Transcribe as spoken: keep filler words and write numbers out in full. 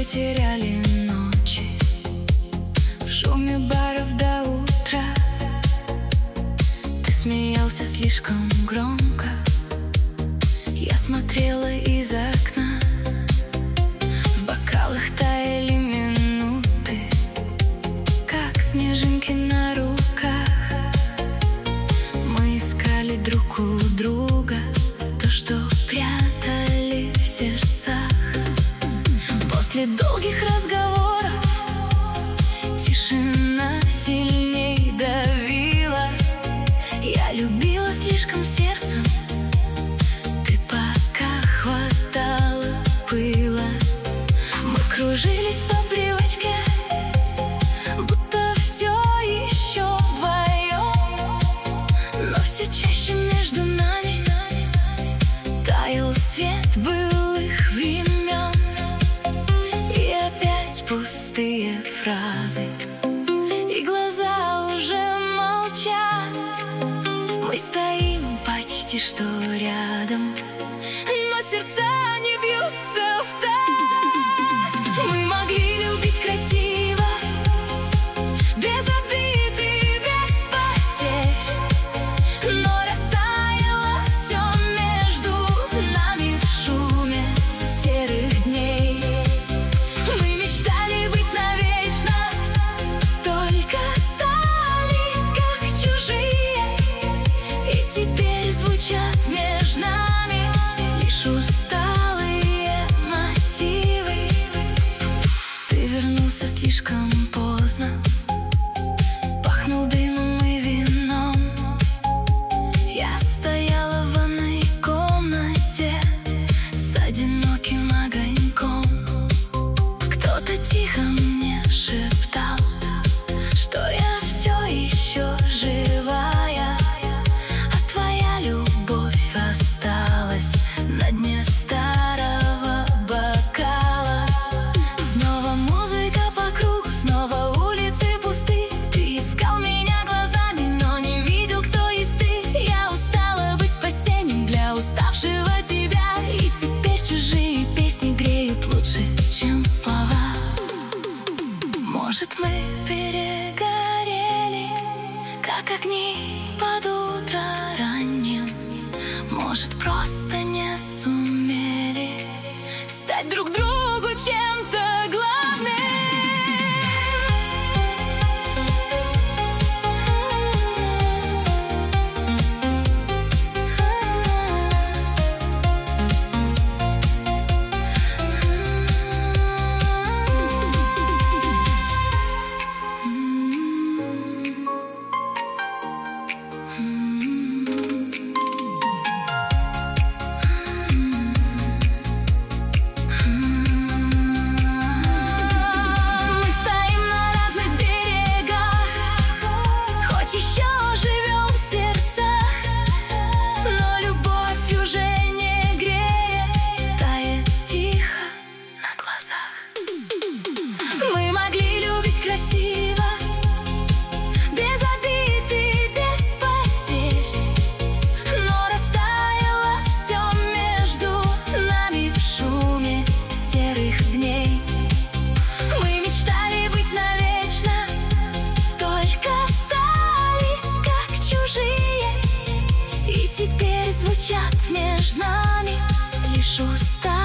потеряли ночи в шуме баров до утра. Ты смеялся слишком громко, я смотрела из окна. В бокалах таяли минуты, как снежинки на руках. Мы искали друг у друга то, что прятали в сердцах. После долгих разговоров тишина сильней давила. Я любила слишком сердцем, ты пока хватала пыла. Мы кружились по привычке, будто все еще вдвоем, но все чаще между нами таял свет былых времен. И опять пустые фразы, и глаза уже молчат. Мы стоим почти что рядом, но сердца не бьются в такт. Мы могли любить красиво, без обид и без потерь, но растаяло все между нами в шуме серых дней. Мы мечтали быть навечно, только стали как чужие. И теперь звучат между нами лишь усталые мотивы. Ты вернулся слишком поздно, пахнул дымом и вином. Я стояла в ванной комнате с одиноким огоньком. Кто-то тихо мне шептал, что я все еще живая, а твоя любовь осталась на дне старого бокала. Снова музыка по кругу, снова улицы пусты. Ты искал меня глазами, но не видел, кто есть ты. Я устала быть спасением для уставшего тебя, и теперь чужие песни греют лучше, чем слова. Может, мы перегорели, как огни под утро ранним. Может, просто не сумели стать друг другу чем-то главным. Красиво, без обид и без потерь, но растаяло все между нами в шуме серых дней. Мы мечтали быть навечно, только стали как чужие. И теперь звучат между нами лишь уста.